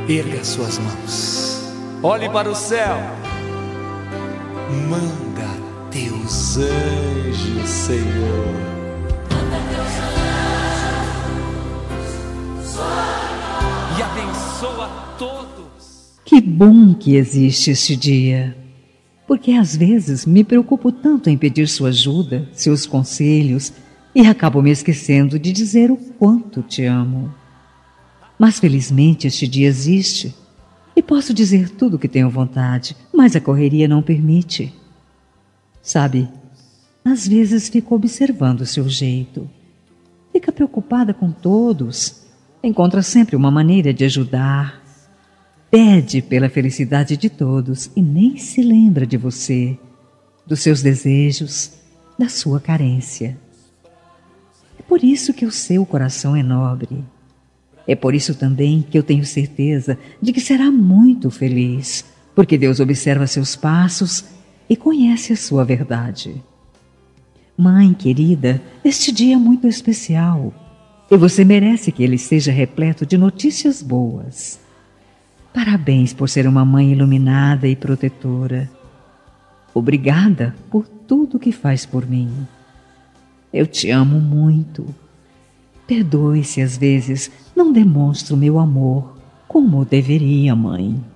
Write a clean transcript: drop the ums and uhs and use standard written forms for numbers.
Erga suas mãos. Olhe para o céu. Manda teus anjos, Senhor. Manda teus anjos. E abençoa todos. Que bom que existe este dia, porque às vezes me preocupo tanto em pedir sua ajuda, seus conselhos, e acabo me esquecendo de dizer o quanto te amo. Mas felizmente este dia existe e posso dizer tudo o que tenho vontade, mas a correria não permite. Sabe, às vezes fico observando o seu jeito. Fica preocupada com todos, encontra sempre uma maneira de ajudar, pede pela felicidade de todos e nem se lembra de você, dos seus desejos, da sua carência. É por isso que o seu coração é nobre. É por isso também que eu tenho certeza de que será muito feliz, porque Deus observa seus passos e conhece a sua verdade. Mãe querida, este dia é muito especial e você merece que ele seja repleto de notícias boas. Parabéns por ser uma mãe iluminada e protetora. Obrigada por tudo que faz por mim. Eu te amo muito. Perdoe se às vezes não demonstro meu amor como deveria, mãe.